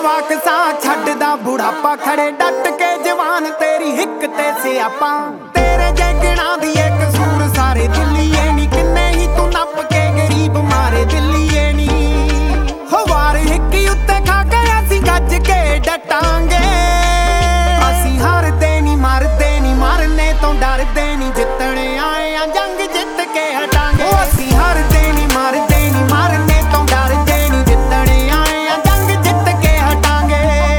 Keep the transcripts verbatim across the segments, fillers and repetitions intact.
जवाक सा छड्डदा बुढ़ापा खड़े डट के जवान तेरी हिक ते सियापा तेरे जगना दी एक कसूर सारे दिल्लीए नी किन्ने ही तू नप के गरीब मारे दिल्लीए नी हो वार हिक उत्ते खा के असी गज के डटांगे असी हारदे नी मरदे नी मरने तो डरदे नी जितने आए आ जंग जित के हटांगे असी हारदे नी मरदे नी मरने तो डरदे नी जितने आए आ जंग जित के हटांगे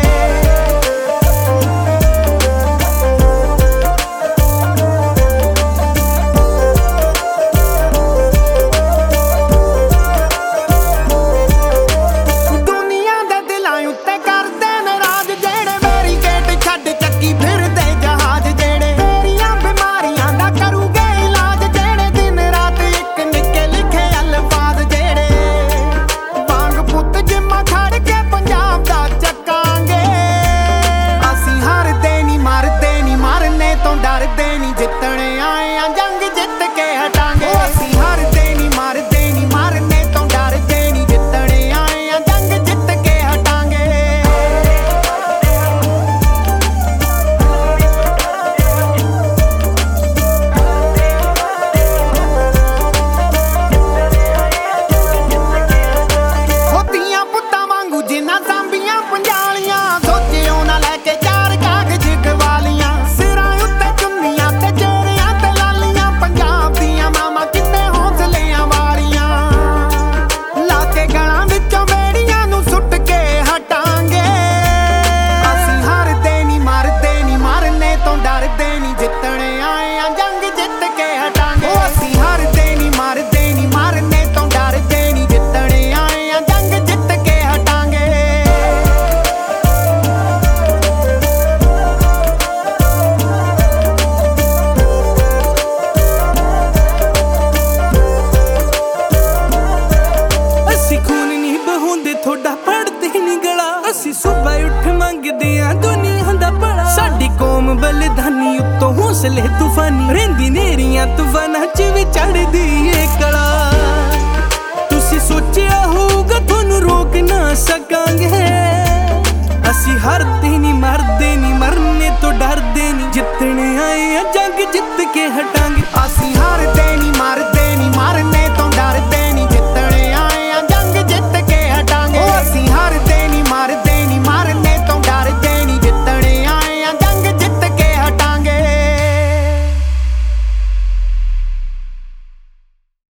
दुनिया दे दिलां उत्ते करदे ने राज जेड़े मेरी गेट छड्ड चक्की फिरदे जहाज जेड़े तेरियां बीमारियां दा करूगे इलाज जेड़े दिन रात एक निक्के लिखे अल्फाज जेड़े वांग पुत जिम्मा खड़ के पंजाब दा चकांगे असी हारदे नी मरदे नी मरने तो डरदे नी जितने आए आ जंग जित के हटांगे असी हारदे नी मरदे नी मरने तो डरदे नी जितने आए आ जंग जित के हटांगे होतियां पुत्तां वांगू जिन्ना सांभियां पंजालियां सोचियो ना लैके चार कागज गवालियां सिरां उत्ते चुन्नियां ते चेहरियां ते लालियां पंजाब दियां मामा किन्ने हौसलियां वालियां ला के गलां विचों बेड़ियां नूं सुੱਟ के हटांगे असी हारदे नी मरदे नी मरने तो डरदे नी जितने आए आ जंग जित के हटांगे असी हारदे नी मरदे नी मरने तो डरदे नी जितने आए आ जंग जित के हटांगे ਅਸੀਂ ਖੂਨ ਨਹੀਂ ਬਹਾਉਂਦੇ ਥੋੜਾ ਪੜਦੇ ਨਹੀਂ ਗਲਾ ਅਸੀਂ ਸੁਬਹ ਉੱਠ ਮੰਗਦੇ ਆ ਦੁਨੀਆ ਦਾ ਭਲਾ ਸਾਡੀ ਕੌਮ ਬਲਿਦਾਨੀ ਉੱਤੋਂ ਹੌਸਲੇ ਤੂਫਾਨੀ ਰਹਿੰਦੀ ਨੇਰੀਆਂ ਤੂਫਾਨਾਂ ਚ ਵੀ ਚੜਦੀ ਏ ਕਲਾ ਤੁਸੀਂ ਸੋਚਿਆ ਹੋਊਗਾ ਤੁਹਾਨੂੰ ਰੋਕ ਨਾ ਸਕਾਂਗੇ ਅਸੀਂ ਹਾਰਦੇ ਨਹੀਂ ਮਰਦੇ ਨਹੀਂ ਮਰਨੇ ਤੋਂ ਡਰਦੇ ਨਹੀਂ ਜਿੱਤਣੇ ਆਏ ਆ ਜੰਗ ਜਿੱਤ ਕੇ ਹਟਾ